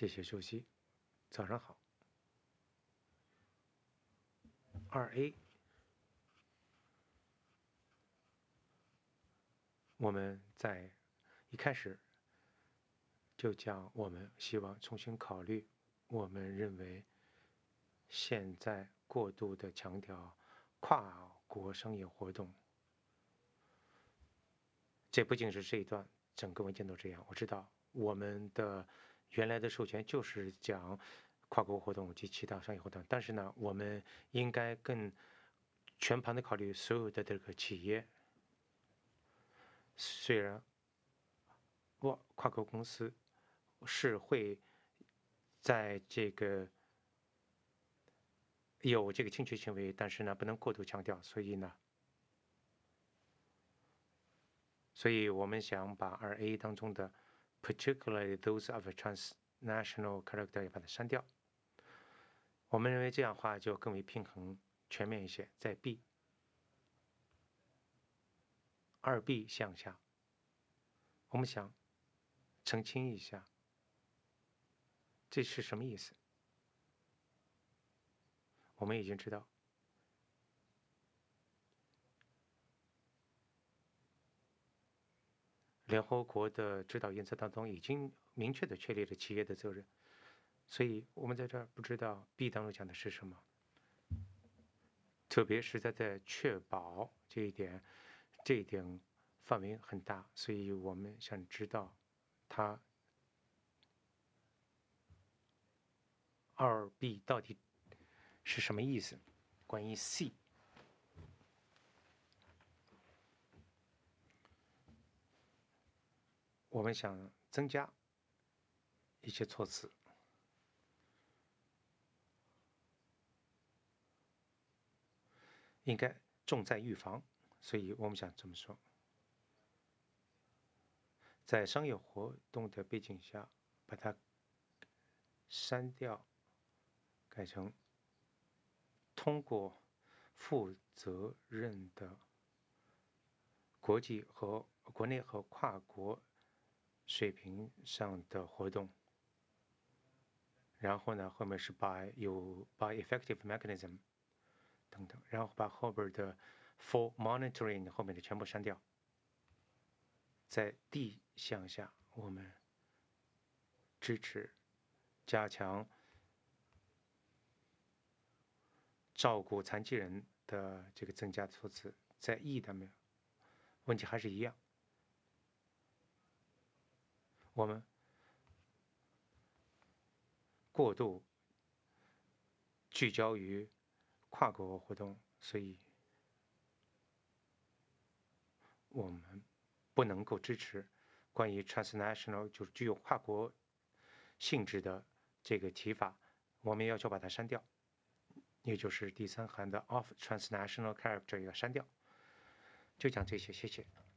谢谢主席，早上好。2A， 我们在一开始就讲，我们希望重新考虑。我们认为现在过度的强调跨国商业活动，这不仅是这一段，整个文件都这样。我知道我们的原来的授权就是讲跨国活动及其他商业活动，但是呢，我们应该更全盘的考虑所有的这个企业。虽然跨国公司是会在这个有这个侵权行为，但是呢，不能过度强调。所以我们想把2A 当中的 particularly those of a transnational character 也把它删掉。我们认为这样的话就更为平衡、全面一些。在 2B 项下，我们想澄清一下，这是什么意思？我们已经知道，联合国的指导原则当中已经明确的确立了企业的责任，所以我们在这儿不知道 B 当中讲的是什么。特别是在确保这一点范围很大，所以我们想知道它2B 到底是什么意思。关于 C， 我们想增加一些措辞，应该重在预防，所以我们想这么说。在商业活动的背景下，把它删掉，改成通过负责任的国际和国内和跨国水平上的活动。然后呢，后面是by effective mechanism 等等，然后把后边的 for monitoring 后面的全部删掉。在 D 项下，我们支持加强照顾残疾人的这个增加措辞。在 E 的没有问题还是一样，我们过度聚焦于跨国活动，所以我们不能够支持关于 transnational 就是具有跨国性质的这个提法，我们要求把它删掉，也就是第3行的 of transnational character 要删掉。就讲这些，谢谢。